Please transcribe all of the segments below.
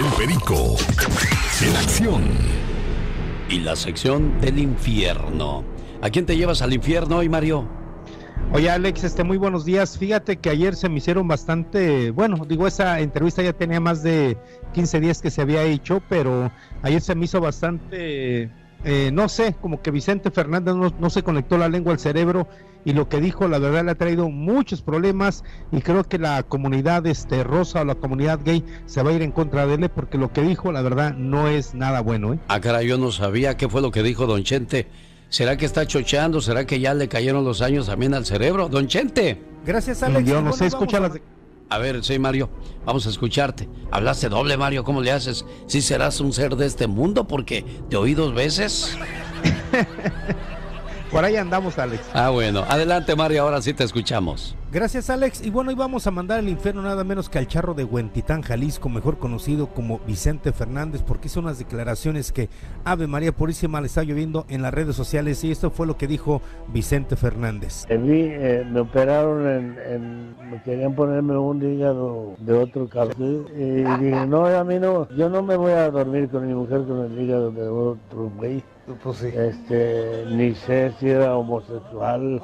El Perico, en acción. Y la sección del infierno. ¿A quién te llevas al infierno hoy, Mario? Oye, Alex, muy buenos días. Fíjate que ayer se me hicieron bastante, esa entrevista ya tenía más de 15 días que se había hecho, pero ayer se me hizo bastante, no sé, como que Vicente Fernández no se conectó la lengua al cerebro, y lo que dijo, la verdad, le ha traído muchos problemas, y creo que la comunidad rosa o la comunidad gay se va a ir en contra de él, porque lo que dijo, la verdad, no es nada bueno, ¿eh? Ah, caray, yo no sabía qué fue lo que dijo don Chente. ¿Será que está chocheando? ¿Será que ya le cayeron los años también al cerebro? Don Chente. Gracias, Alex. Yo no sé, escúchalas. A ver, sí, Mario, vamos a escucharte. Hablaste doble, Mario, ¿cómo le haces? ¿Sí serás un ser de este mundo? Porque te oí 2 veces. Por ahí andamos, Alex. Ah, bueno, adelante, Mario, ahora sí te escuchamos. Gracias, Alex. Y bueno, hoy vamos a mandar al infierno nada menos que al charro de Huentitán, Jalisco, mejor conocido como Vicente Fernández, porque hizo unas declaraciones que, Ave María Purísima, le está lloviendo en las redes sociales, y esto fue lo que dijo Vicente Fernández. Me operaron me querían ponerme un hígado de otro cabrón, y dije, no, a mí no, yo no me voy a dormir con mi mujer con el hígado de otro güey. Pues sí. Ni sé si era homosexual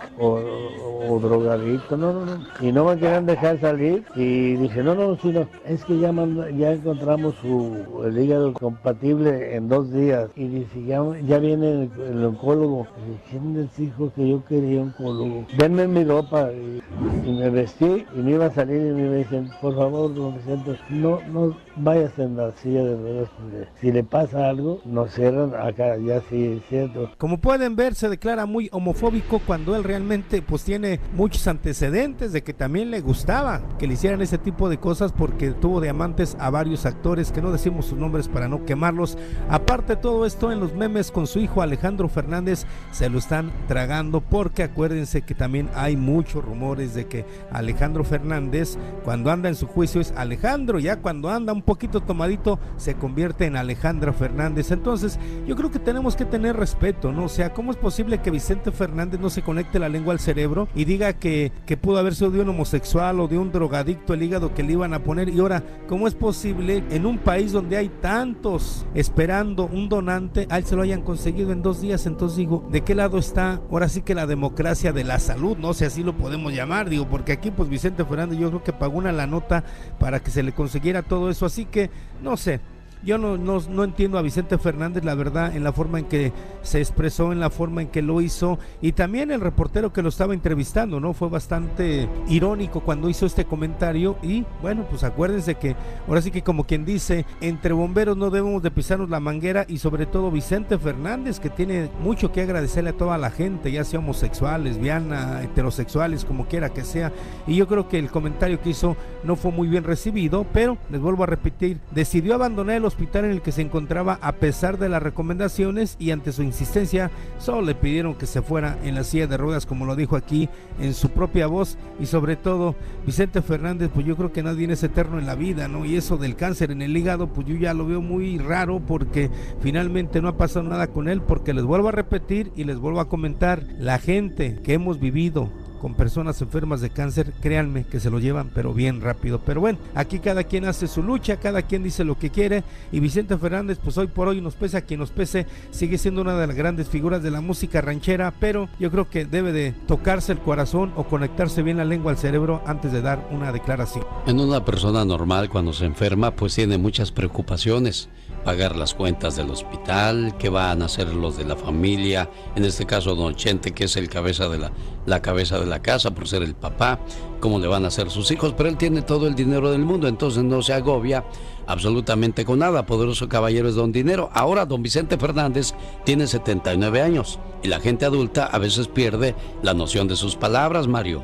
o drogadicto, no. Y no me querían dejar salir, y dije, no, es que ya encontramos el hígado compatible en 2 días. Y dice, ya viene el oncólogo. Y dije, ¿quién les dijo que yo quería oncólogo? Denme mi ropa. Y me vestí y me iba a salir, y me dicen, por favor, don Vicente, no vayas en la silla de ruedas, porque si le pasa algo, nos cierran acá, ya sí, es cierto. Como pueden ver, se declara muy homofóbico cuando él realmente pues tiene muchos antecedentes de que también le gustaba que le hicieran ese tipo de cosas, porque tuvo de amantes a varios actores que no decimos sus nombres para no quemarlos. Aparte de todo esto, en los memes con su hijo Alejandro Fernández se lo están tragando, porque acuérdense que también hay muchos rumores de que Alejandro Fernández, cuando anda en su juicio es Alejandro, ya cuando anda un poquito tomadito se convierte en Alejandra Fernández. Entonces yo creo que tenemos que tener respeto, ¿no? O sea, ¿cómo es posible que Vicente Fernández no se conecte la lengua al cerebro y diga que pudo haber sido de un homosexual o de un drogadicto el hígado que le iban a poner? Y ahora, ¿cómo es posible en un país donde hay tantos esperando un donante, a él se lo hayan conseguido en 2 días? Entonces digo, ¿de qué lado está ahora sí que la democracia de la salud? No sé, así lo podemos llamar, digo, porque aquí pues Vicente Fernández yo creo que pagó una la nota para que se le consiguiera todo eso, así que no sé. Yo no entiendo a Vicente Fernández, la verdad, en la forma en que se expresó, en la forma en que lo hizo, y también el reportero que lo estaba entrevistando, ¿no? Fue bastante irónico cuando hizo este comentario. Y bueno, pues acuérdense que ahora sí que, como quien dice, entre bomberos no debemos de pisarnos la manguera, y sobre todo Vicente Fernández, que tiene mucho que agradecerle a toda la gente, ya sea homosexual, lesbiana, heterosexuales, como quiera que sea. Y yo creo que el comentario que hizo no fue muy bien recibido, pero les vuelvo a repetir, decidió abandonar el hospital en el que se encontraba a pesar de las recomendaciones, y ante su insistencia solo le pidieron que se fuera en la silla de ruedas, como lo dijo aquí en su propia voz. Y sobre todo Vicente Fernández, pues yo creo que nadie es eterno en la vida, ¿no? Y eso del cáncer en el hígado, pues yo ya lo veo muy raro, porque finalmente no ha pasado nada con él, porque les vuelvo a repetir y les vuelvo a comentar, la gente que hemos vivido con personas enfermas de cáncer, créanme que se lo llevan pero bien rápido. Pero bueno, aquí cada quien hace su lucha, cada quien dice lo que quiere, y Vicente Fernández, pues hoy por hoy, nos pese a quien nos pese, sigue siendo una de las grandes figuras de la música ranchera, pero yo creo que debe de tocarse el corazón o conectarse bien la lengua al cerebro antes de dar una declaración. En una persona normal, cuando se enferma, pues tiene muchas preocupaciones: pagar las cuentas del hospital, qué van a hacer los de la familia, en este caso don Chente, que es el cabeza de la cabeza de la casa por ser el papá, cómo le van a hacer sus hijos, pero él tiene todo el dinero del mundo, entonces no se agobia absolutamente con nada. Poderoso caballero es don dinero. Ahora don Vicente Fernández tiene 79 años y la gente adulta a veces pierde la noción de sus palabras, Mario.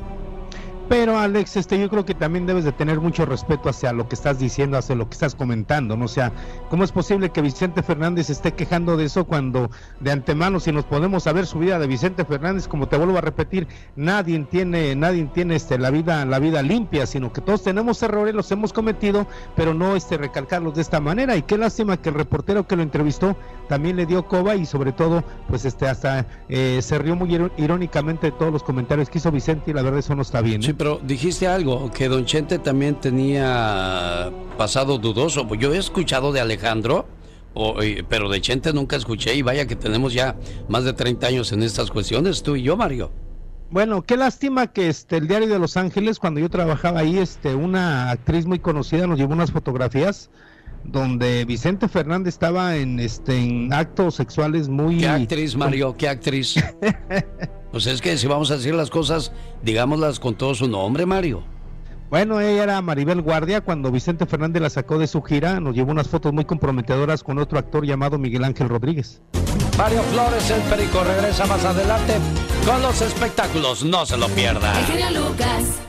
Pero Alex, yo creo que también debes de tener mucho respeto hacia lo que estás diciendo, hacia lo que estás comentando, ¿no? O sea, ¿cómo es posible que Vicente Fernández esté quejando de eso cuando de antemano, si nos podemos saber su vida de Vicente Fernández, como te vuelvo a repetir, nadie tiene la vida limpia, sino que todos tenemos errores, los hemos cometido, pero no recalcarlos de esta manera? Y qué lástima que el reportero que lo entrevistó también le dio coba, y sobre todo, pues hasta se rió muy irónicamente de todos los comentarios que hizo Vicente, y la verdad eso no está bien, ¿eh? Sí, pero dijiste algo, que Don Chente también tenía pasado dudoso. Pues yo he escuchado de Alejandro, pero de Chente nunca escuché, y vaya que tenemos ya más de 30 años en estas cuestiones, tú y yo, Mario. Bueno, qué lástima que el Diario de Los Ángeles, cuando yo trabajaba ahí, una actriz muy conocida nos llevó unas fotografías donde Vicente Fernández estaba en actos sexuales muy... ¿Qué actriz, Mario? ¿Qué actriz? Pues es que si vamos a decir las cosas, digámoslas con todo su nombre, Mario. Bueno, ella era Maribel Guardia. Cuando Vicente Fernández la sacó de su gira, nos llevó unas fotos muy comprometedoras con otro actor llamado Miguel Ángel Rodríguez. Mario Flores, el Perico, regresa más adelante con los espectáculos. No se lo pierda. El genio Lucas.